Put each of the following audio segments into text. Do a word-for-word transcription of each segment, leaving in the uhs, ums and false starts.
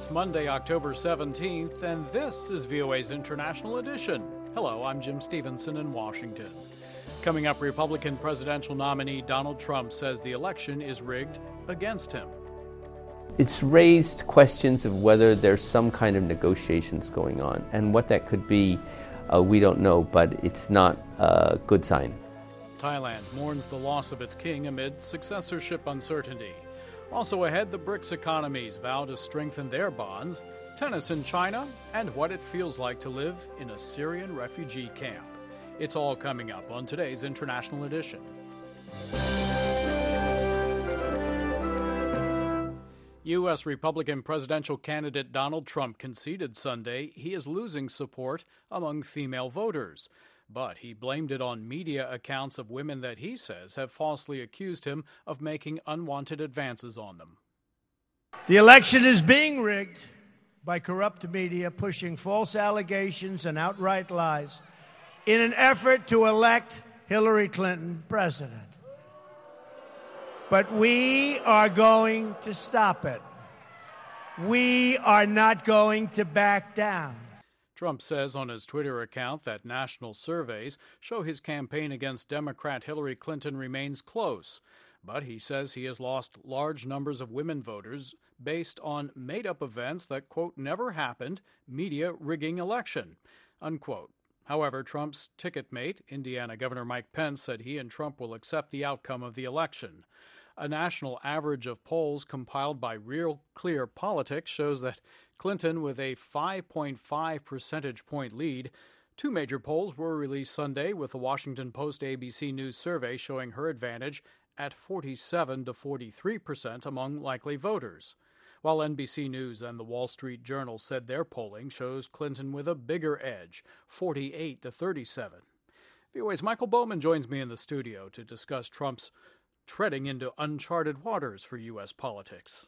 It's Monday, October seventeenth, and this is V O A's International Edition. Hello, I'm Jim Stevenson in Washington. Coming up, Republican presidential nominee Donald Trump says the election is rigged against him. It's raised questions of whether there's some kind of negotiations going on, and what that could be, uh, we don't know, but it's not a good sign. Thailand mourns the loss of its king amid successorship uncertainty. Also ahead, the BRICS economies vow to strengthen their bonds, tennis in China, and what it feels like to live in a Syrian refugee camp. It's all coming up on today's International Edition. U S Republican presidential candidate Donald Trump conceded Sunday he is losing support among female voters. But he blamed it on media accounts of women that he says have falsely accused him of making unwanted advances on them. The election is being rigged by corrupt media pushing false allegations and outright lies in an effort to elect Hillary Clinton president. But we are going to stop it. We are not going to back down. Trump says on his Twitter account that national surveys show his campaign against Democrat Hillary Clinton remains close. But he says he has lost large numbers of women voters based on made-up events that, quote, never happened, media rigging election, unquote. However, Trump's ticket mate, Indiana Governor Mike Pence, said he and Trump will accept the outcome of the election. A national average of polls compiled by Real Clear Politics shows that Clinton with a five point five percentage point lead. Two major polls were released Sunday, with the Washington Post-A B C News survey showing her advantage at forty-seven to forty-three percent among likely voters, while N B C News and the Wall Street Journal said their polling shows Clinton with a bigger edge, forty-eight to thirty-seven. V O A's Michael Bowman joins me in the studio to discuss Trump's treading into uncharted waters for U S politics.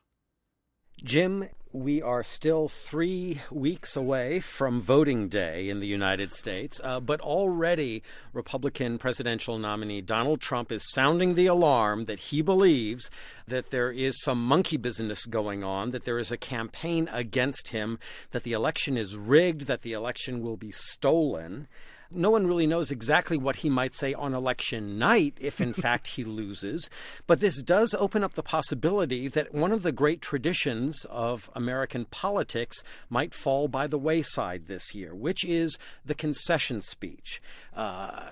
Jim, we are still three weeks away from voting day in the United States, uh, but already Republican presidential nominee Donald Trump is sounding the alarm that he believes that there is some monkey business going on, that there is a campaign against him, that the election is rigged, that the election will be stolen. No one really knows exactly what he might say on election night if, in fact, he loses. But this does open up the possibility that one of the great traditions of American politics might fall by the wayside this year, which is the concession speech. Uh,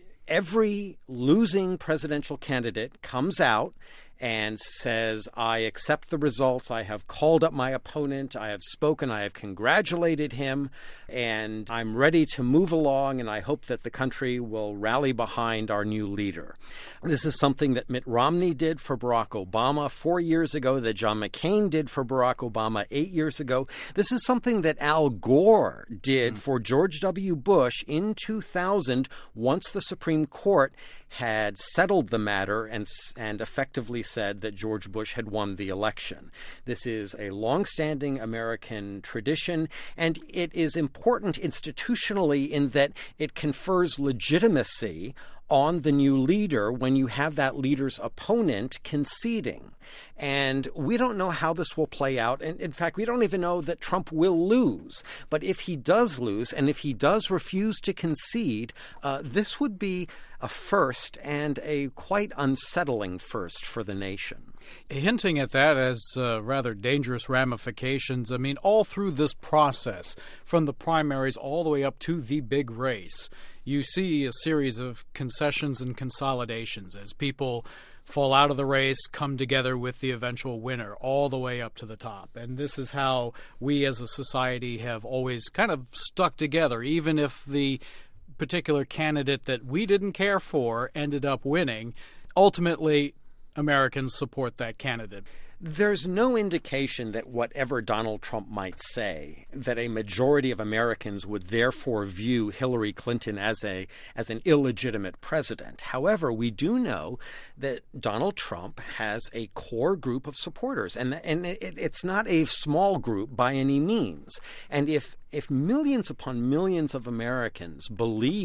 every losing presidential candidate comes out and says, I accept the results, I have called up my opponent, I have spoken, I have congratulated him, and I'm ready to move along, and I hope that the country will rally behind our new leader. This is something that Mitt Romney did for Barack Obama four years ago, that John McCain did for Barack Obama eight years ago. This is something that Al Gore did mm. for George W. Bush in two thousand, once the Supreme Court had settled the matter and and effectively said that George Bush had won the election. This is a longstanding American tradition, and it is important institutionally in that it confers legitimacy on the new leader when you have that leader's opponent conceding. And we don't know how this will play out. And in fact, we don't even know that Trump will lose. But if he does lose, and if he does refuse to concede, uh, this would be a first, and a quite unsettling first for the nation. Hinting at that as uh, rather dangerous ramifications, I mean, all through this process, from the primaries all the way up to the big race, you see a series of concessions and consolidations as people fall out of the race, come together with the eventual winner all the way up to the top. And this is how we as a society have always kind of stuck together, even if the particular candidate that we didn't care for ended up winning. Ultimately, Americans support that candidate. There's no indication that whatever Donald Trump might say, that a majority of Americans would therefore view Hillary Clinton as a as an illegitimate president. However, we do know that Donald Trump has a core group of supporters, and and it, it's not a small group by any means. And if if millions upon millions of Americans believe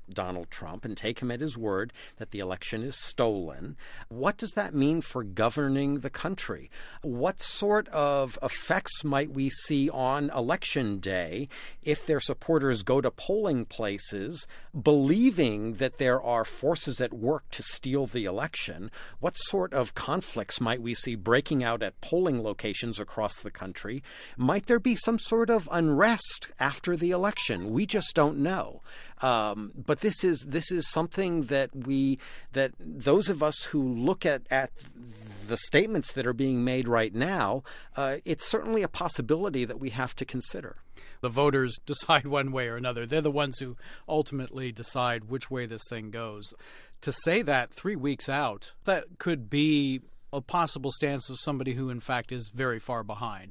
Donald Trump and take him at his word that the election is stolen, what does that mean for governing the country? What sort of effects might we see on election day if their supporters go to polling places believing that there are forces at work to steal the election? What sort of conflicts might we see breaking out at polling locations across the country? Might there be some sort of unrest after the election? We just don't know. Um, but this is this is something that we that those of us who look at, at the statements that are being made right now, uh, it's certainly a possibility that we have to consider. The voters decide one way or another. They're the ones who ultimately decide which way this thing goes. To say that three weeks out, that could be a possible stance of somebody who, in fact, is very far behind.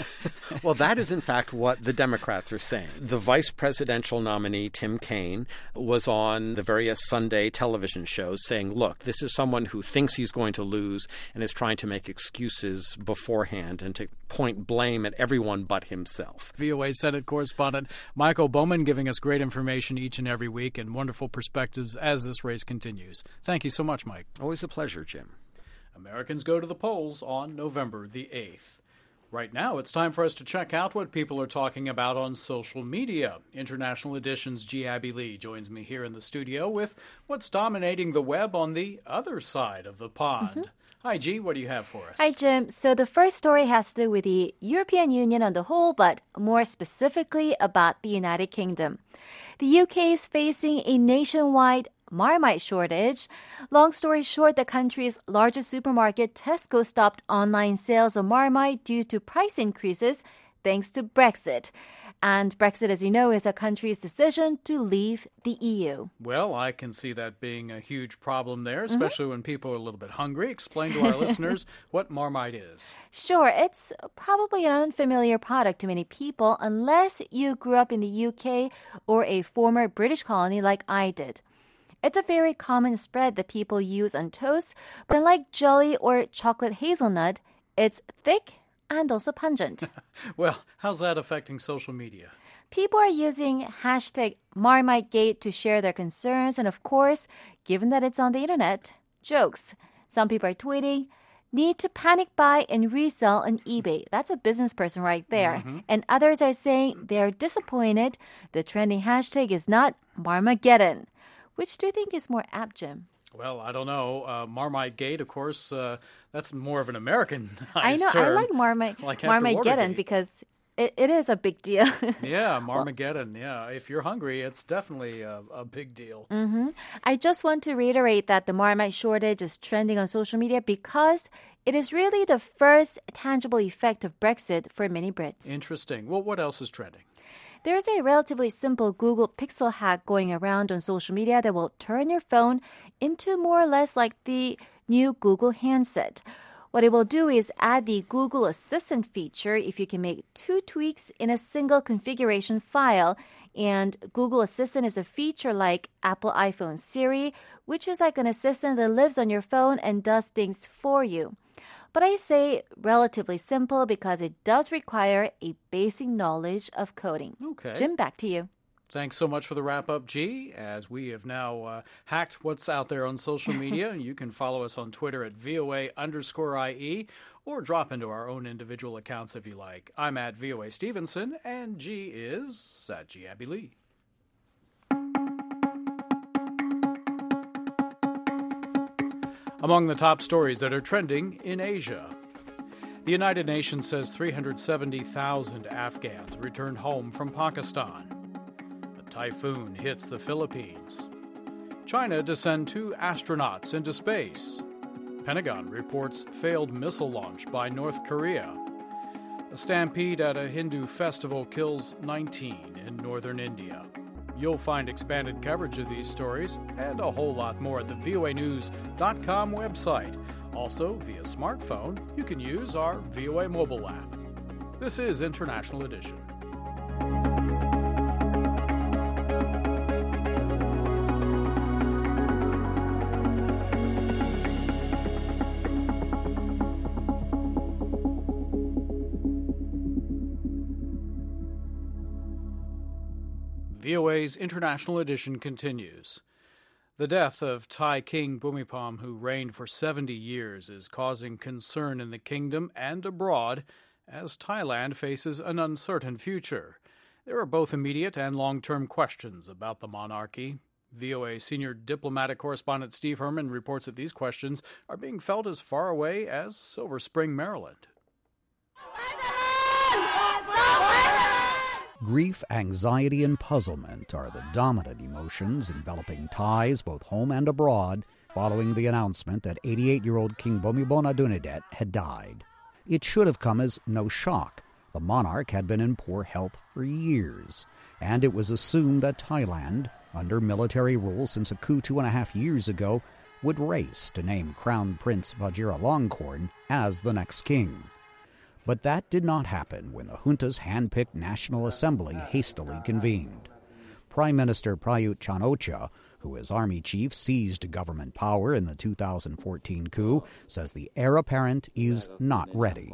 Well, that is, in fact, what the Democrats are saying. The vice presidential nominee, Tim Kaine, was on the various Sunday television shows saying, look, this is someone who thinks he's going to lose and is trying to make excuses beforehand and to point blame at everyone but himself. V O A Senate correspondent Michael Bowman giving us great information each and every week and wonderful perspectives as this race continues. Thank you so much, Mike. Always a pleasure, Jim. Americans go to the polls on November the eighth. Right now, it's time for us to check out what people are talking about on social media. International Edition's G. Abby Lee joins me here in the studio with what's dominating the web on the other side of the pond. Mm-hmm. Hi, G. What do you have for us? Hi, Jim. So the first story has to do with the European Union on the whole, but more specifically about the United Kingdom. The U K is facing a nationwide Marmite shortage. Long story short, the country's largest supermarket, Tesco, stopped online sales of Marmite due to price increases thanks to Brexit. And Brexit, as you know, is a country's decision to leave the E U. Well, I can see that being a huge problem there, especially mm-hmm. when people are a little bit hungry. Explain to our listeners what Marmite is. Sure. It's probably an unfamiliar product to many people unless you grew up in the U K or a former British colony like I did. It's a very common spread that people use on toast, but unlike jelly or chocolate hazelnut, it's thick and also pungent. Well, how's that affecting social media? People are using hashtag MarmiteGate to share their concerns, and of course, given that it's on the internet, jokes. Some people are tweeting, need to panic buy and resell on eBay. That's a business person right there. Mm-hmm. And others are saying they're disappointed the trending hashtag is not Marmageddon. Which do you think is more apt, Jim? Well, I don't know. Uh, Marmite Gate, of course, uh, that's more of an Americanized I know. term. I like Marmite, like Marmageddon because it, it is a big deal. Yeah, Marmageddon. Well, yeah, if you're hungry, it's definitely a, a big deal. Mm-hmm. I just want to reiterate that the Marmite shortage is trending on social media because it is really the first tangible effect of Brexit for many Brits. Interesting. Well, what else is trending? There's a relatively simple Google Pixel hack going around on social media that will turn your phone into more or less like the new Google handset. What it will do is add the Google Assistant feature if you can make two tweaks in a single configuration file. And Google Assistant is a feature like Apple iPhone Siri, which is like an assistant that lives on your phone and does things for you. But I say relatively simple because it does require a basic knowledge of coding. Okay. Jim, back to you. Thanks so much for the wrap-up, G, as we have now uh, hacked what's out there on social media. You can follow us on Twitter at V O A underscore I E or drop into our own individual accounts if you like. I'm at V O A Stevenson, and G is at G. Abby Lee. Among the top stories that are trending in Asia. The United Nations says three hundred seventy thousand Afghans returned home from Pakistan. A typhoon hits the Philippines. China to send two astronauts into space. Pentagon reports failed missile launch by North Korea. A stampede at a Hindu festival kills nineteen in northern India. You'll find expanded coverage of these stories and a whole lot more at the V O A news dot com website. Also, via smartphone, you can use our V O A mobile app. This is International Edition. V O A's International Edition continues. The death of Thai King Bhumibol, who reigned for seventy years, is causing concern in the kingdom and abroad as Thailand faces an uncertain future. There are both immediate and long-term questions about the monarchy. V O A senior diplomatic correspondent Steve Herman reports that these questions are being felt as far away as Silver Spring, Maryland. Grief, anxiety, and puzzlement are the dominant emotions enveloping Thais both home and abroad following the announcement that eighty-eight-year-old King Bhumibol Adulyadej had died. It should have come as no shock. The monarch had been in poor health for years, and it was assumed that Thailand, under military rule since a coup two and a half years ago, would race to name Crown Prince Vajiralongkorn as the next king. But that did not happen when the junta's hand-picked National Assembly hastily convened. Prime Minister Prayut Chan-o-cha, who as army chief seized government power in the two thousand fourteen coup, says the heir apparent is not ready.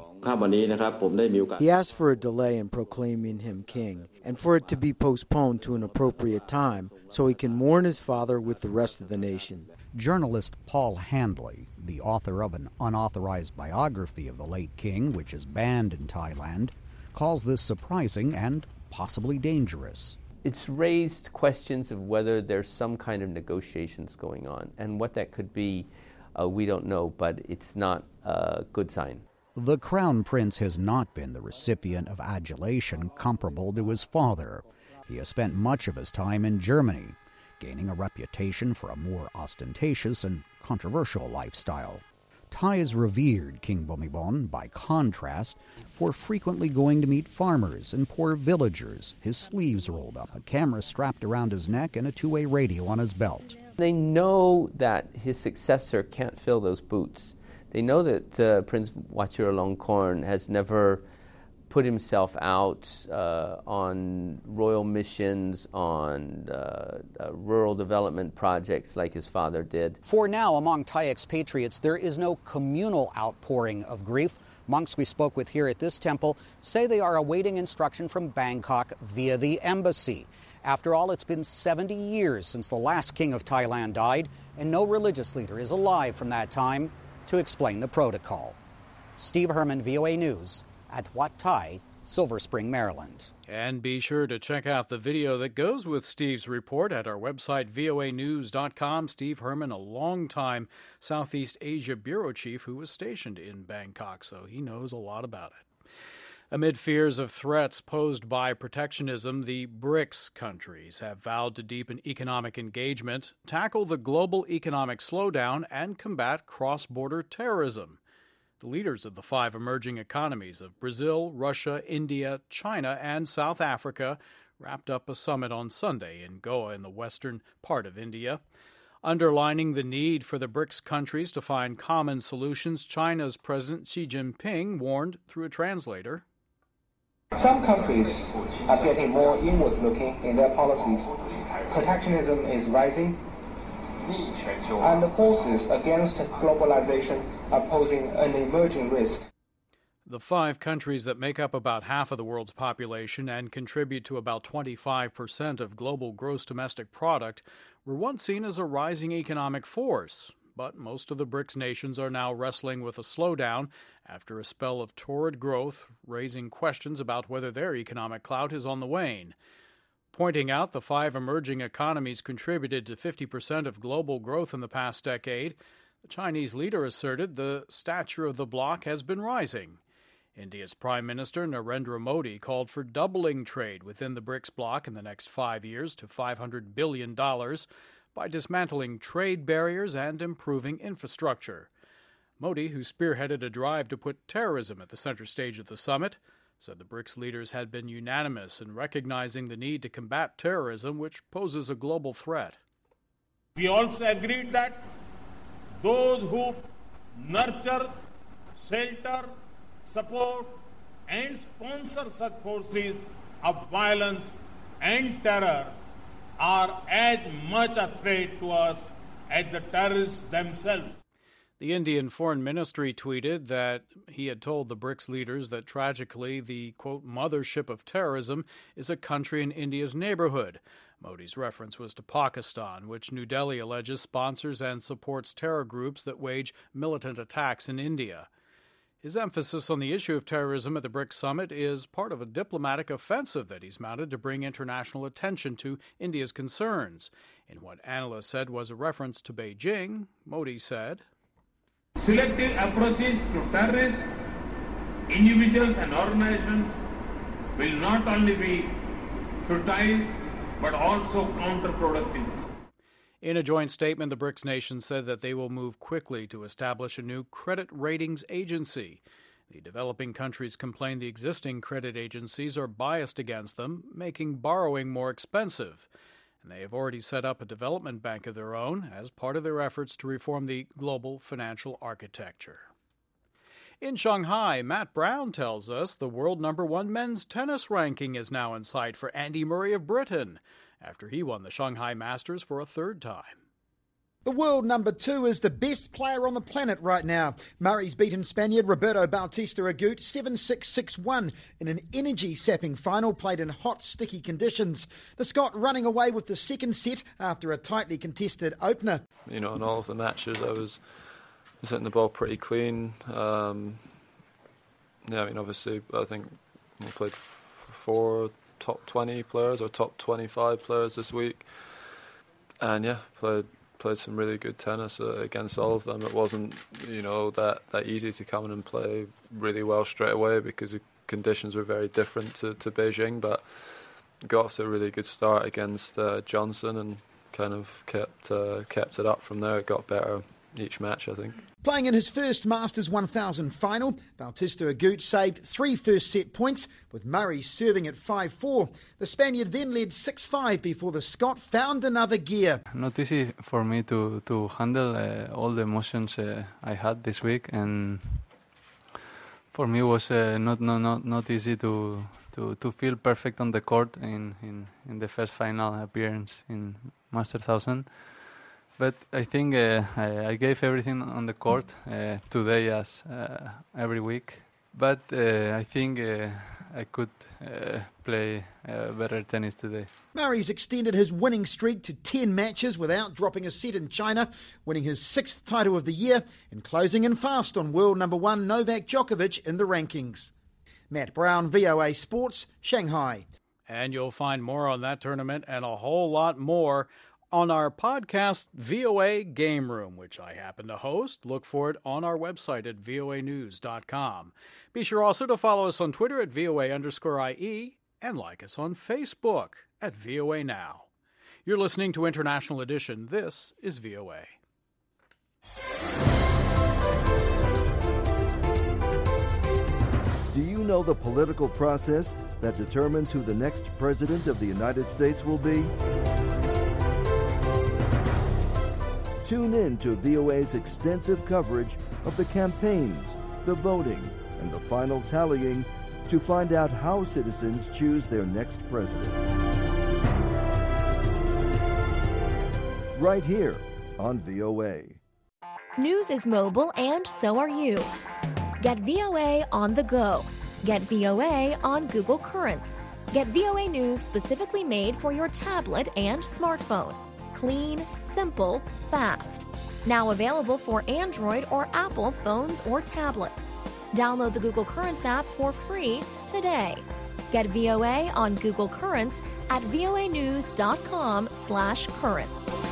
He asked for a delay in proclaiming him king, and for it to be postponed to an appropriate time so he can mourn his father with the rest of the nation. Journalist Paul Handley, the author of an unauthorized biography of the late king, which is banned in Thailand, calls this surprising and possibly dangerous. It's raised questions of whether there's some kind of negotiations going on, and what that could be, uh, we don't know, but it's not a good sign. The Crown Prince has not been the recipient of adulation comparable to his father. He has spent much of his time in Germany, gaining a reputation for a more ostentatious and controversial lifestyle. Thais revered King Bhumibol, by contrast, for frequently going to meet farmers and poor villagers, his sleeves rolled up, a camera strapped around his neck, and a two-way radio on his belt. They know that his successor can't fill those boots. They know that uh, Prince Vajiralongkorn has never put himself out uh, on royal missions, on uh, uh, rural development projects like his father did. For now, among Thai expatriates, there is no communal outpouring of grief. Monks we spoke with here at this temple say they are awaiting instruction from Bangkok via the embassy. After all, it's been seventy years since the last king of Thailand died, and no religious leader is alive from that time to explain the protocol. Steve Herman, V O A News, at Wat Thai, Silver Spring, Maryland. And be sure to check out the video that goes with Steve's report at our website, V O A news dot com. Steve Herman, a longtime Southeast Asia bureau chief who was stationed in Bangkok, so he knows a lot about it. Amid fears of threats posed by protectionism, the BRICS countries have vowed to deepen economic engagement, tackle the global economic slowdown, and combat cross-border terrorism. The leaders of the five emerging economies of Brazil, Russia, India, China, and South Africa wrapped up a summit on Sunday in Goa in the western part of India. Underlining the need for the BRICS countries to find common solutions, China's President Xi Jinping warned through a translator. Some countries are getting more inward-looking in their policies. Protectionism is rising, and the forces against globalization are posing an emerging risk. The five countries that make up about half of the world's population and contribute to about twenty-five percent of global gross domestic product were once seen as a rising economic force, but most of the BRICS nations are now wrestling with a slowdown after a spell of torrid growth, raising questions about whether their economic clout is on the wane. Pointing out the five emerging economies contributed to fifty percent of global growth in the past decade, the Chinese leader asserted the stature of the bloc has been rising. India's Prime Minister Narendra Modi called for doubling trade within the BRICS bloc in the next five years to five hundred billion dollars by dismantling trade barriers and improving infrastructure. Modi, who spearheaded a drive to put terrorism at the center stage of the summit, said the BRICS leaders had been unanimous in recognizing the need to combat terrorism, which poses a global threat. We also agreed that those who nurture, shelter, support, and sponsor such forces of violence and terror are as much a threat to us as the terrorists themselves. The Indian Foreign Ministry tweeted that he had told the BRICS leaders that tragically the, quote, mothership of terrorism is a country in India's neighborhood, Modi's reference was to Pakistan, which New Delhi alleges sponsors and supports terror groups that wage militant attacks in India. His emphasis on the issue of terrorism at the BRICS summit is part of a diplomatic offensive that he's mounted to bring international attention to India's concerns. In what analysts said was a reference to Beijing, Modi said, "Selective approaches to terrorists, individuals and organizations will not only be futile but also counterproductive." In a joint statement, the BRICS nations said that they will move quickly to establish a new credit ratings agency. The developing countries complain the existing credit agencies are biased against them, making borrowing more expensive. And they have already set up a development bank of their own as part of their efforts to reform the global financial architecture. In Shanghai, Matt Brown tells us the world number one men's tennis ranking is now in sight for Andy Murray of Britain, after he won the Shanghai Masters for a third time. The world number two is the best player on the planet right now. Murray's beaten Spaniard Roberto Bautista Agut seven six, six one in an energy-sapping final played in hot, sticky conditions. The Scot running away with the second set after a tightly contested opener. You know, in all of the matches I was, was hitting the ball pretty clean. Um, yeah, I mean, obviously, I think we played f- four top twenty players or top twenty-five players this week. And yeah, played... played some really good tennis uh, against all of them. It wasn't, you know, that, that easy to come in and play really well straight away because the conditions were very different to, to Beijing, but got off to a really good start against uh, Johnson and kind of kept uh, kept it up from there. It got better each match, I think. Playing in his first Masters one thousand final, Bautista Agut saved three first-set points, with Murray serving at five four. The Spaniard then led six five before the Scot found another gear. Not easy for me to, to handle uh, all the emotions uh, I had this week, and for me it was uh, not, not, not, not easy to, to, to feel perfect on the court in, in, in the first final appearance in Master one thousand. But I think uh, I, I gave everything on the court uh, today as uh, every week. But uh, I think uh, I could uh, play uh, better tennis today. Murray's extended his winning streak to ten matches without dropping a set in China, winning his sixth title of the year and closing in fast on world number one Novak Djokovic in the rankings. Matt Brown, V O A Sports, Shanghai. And you'll find more on that tournament and a whole lot more on our podcast, V O A Game Room, which I happen to host. Look for it on our website at V O A news dot com. Be sure also to follow us on Twitter at V O A underscore I E and like us on Facebook at V O A Now. You're listening to International Edition. This is V O A. Do you know the political process that determines who the next president of the United States will be? Tune in to V O A's extensive coverage of the campaigns, the voting, and the final tallying to find out how citizens choose their next president. Right here on V O A. News is mobile and so are you. Get V O A on the go. Get V O A on Google Currents. Get V O A News specifically made for your tablet and smartphone. Clean, simple, fast. Now available for Android or Apple phones or tablets. Download the Google Currents app for free today. Get V O A on Google Currents at voa news dot com slash currents.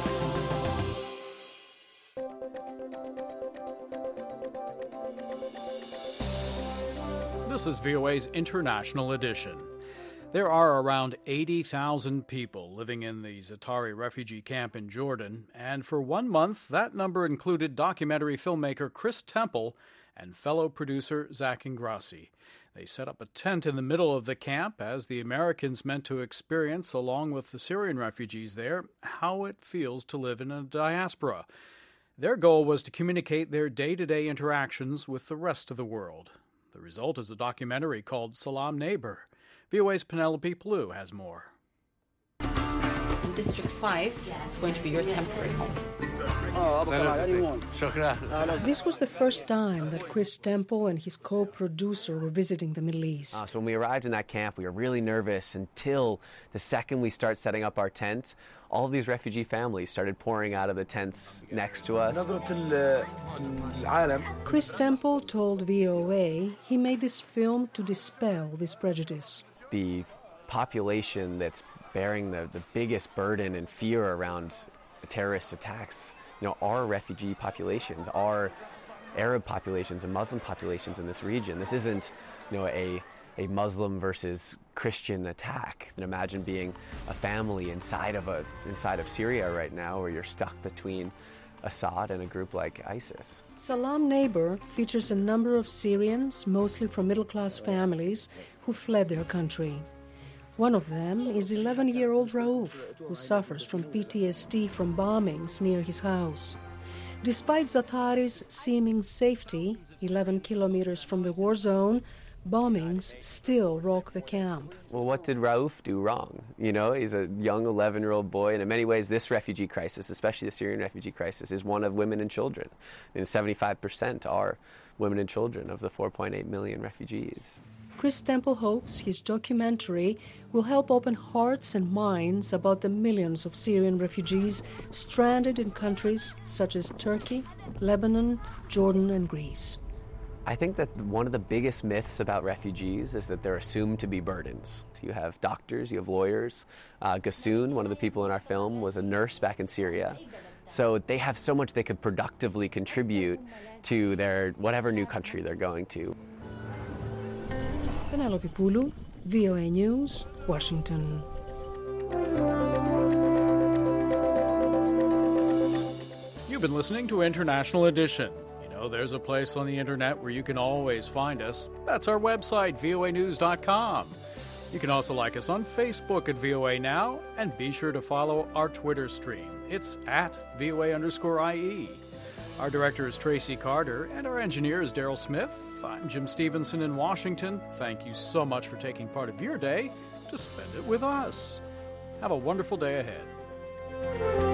This is V O A's International Edition. There are around eighty thousand people living in the Za'atari refugee camp in Jordan, and for one month that number included documentary filmmaker Chris Temple and fellow producer Zach Ingrassi. They set up a tent in the middle of the camp as the Americans meant to experience, along with the Syrian refugees there, how it feels to live in a diaspora. Their goal was to communicate their day-to-day interactions with the rest of the world. The result is a documentary called Salam Neighbor. V O A's Penelope Plou has more. In District five, it's going to be your temporary home. This was the first time that Chris Temple and his co-producer were visiting the Middle East. Uh, so when we arrived in that camp, we were really nervous until the second we start setting up our tent, all of these refugee families started pouring out of the tents next to us. Chris Temple told V O A he made this film to dispel this prejudice. The population that's bearing the, the biggest burden and fear around terrorist attacks, you know, are refugee populations, are Arab populations and Muslim populations in this region. This isn't, you know, a a Muslim versus Christian attack. And imagine being a family inside of a inside of Syria right now, where you're stuck between Assad and a group like ISIS. Salam Neighbor features a number of Syrians, mostly from middle-class families, who fled their country. One of them is eleven-year-old Raouf, who suffers from P T S D from bombings near his house. Despite Zatari's seeming safety, eleven kilometers from the war zone, bombings still rock the camp. Well, what did Raouf do wrong? You know, he's a young eleven-year-old boy, and in many ways this refugee crisis, especially the Syrian refugee crisis, is one of women and children. I mean, seventy-five percent are women and children of the four point eight million refugees. Chris Temple hopes his documentary will help open hearts and minds about the millions of Syrian refugees stranded in countries such as Turkey, Lebanon, Jordan, and Greece. I think that one of the biggest myths about refugees is that they're assumed to be burdens. You have doctors, you have lawyers. Uh, Gassoon, one of the people in our film, was a nurse back in Syria. So they have so much they could productively contribute to their whatever new country they're going to. Penelope Pulu, V O A News, Washington. You've been listening to International Edition. There's a place on the internet where you can always find us. That's our website, V O A news dot com. You can also like us on Facebook at V O A Now, and be sure to follow our Twitter stream. It's at V O A underscore I E. Our director is Tracy Carter, and our engineer is Daryl Smith. I'm Jim Stevenson in Washington. Thank you so much for taking part of your day to spend it with us. Have a wonderful day ahead.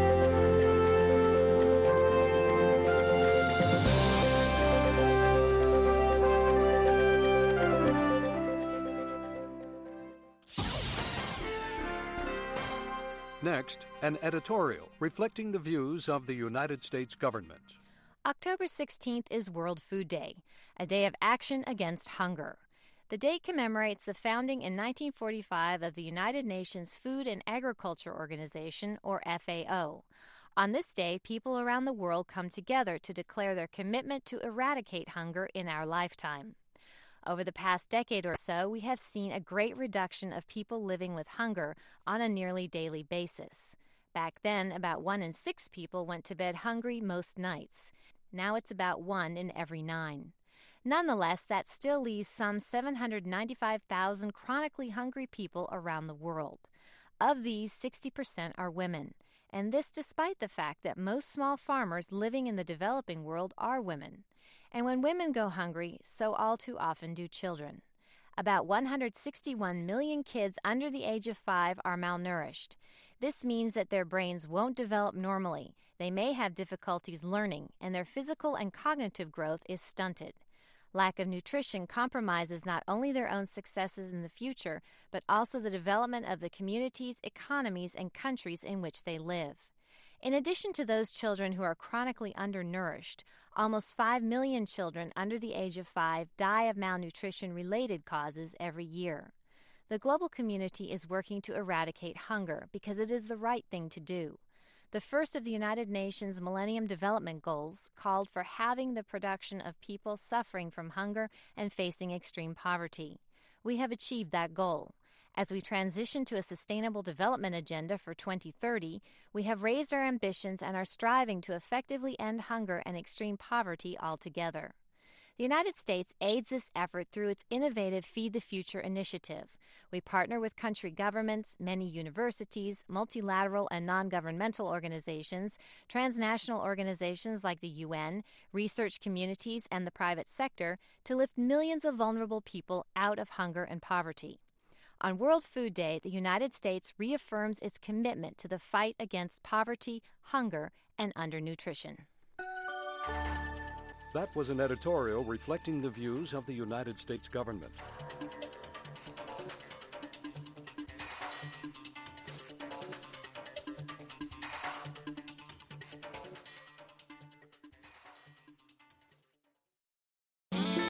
Next, an editorial reflecting the views of the United States government. October sixteenth is World Food Day, a day of action against hunger. The day commemorates the founding in nineteen forty-five of the United Nations Food and Agriculture Organization, or F A O. On this day, people around the world come together to declare their commitment to eradicate hunger in our lifetime. Over the past decade or so, we have seen a great reduction of people living with hunger on a nearly daily basis. Back then, about one in six people went to bed hungry most nights. Now it's about one in every nine. Nonetheless, that still leaves some seven hundred ninety-five thousand chronically hungry people around the world. Of these, sixty percent are women, and this despite the fact that most small farmers living in the developing world are women. And when women go hungry, so all too often do children. About one hundred sixty-one million kids under the age of five are malnourished. This means that their brains won't develop normally, they may have difficulties learning, and their physical and cognitive growth is stunted. Lack of nutrition compromises not only their own successes in the future, but also the development of the communities, economies, and countries in which they live. In addition to those children who are chronically undernourished, almost five million children under the age of five die of malnutrition-related causes every year. The global community is working to eradicate hunger because it is the right thing to do. The first of the United Nations Millennium Development Goals called for halving the production of people suffering from hunger and facing extreme poverty. We have achieved that goal. As we transition to a sustainable development agenda for twenty thirty, we have raised our ambitions and are striving to effectively end hunger and extreme poverty altogether. The United States aids this effort through its innovative Feed the Future initiative. We partner with country governments, many universities, multilateral and non-governmental organizations, transnational organizations like the U N, research communities, and the private sector to lift millions of vulnerable people out of hunger and poverty. On World Food Day, the United States reaffirms its commitment to the fight against poverty, hunger, and undernutrition. That was an editorial reflecting the views of the United States government.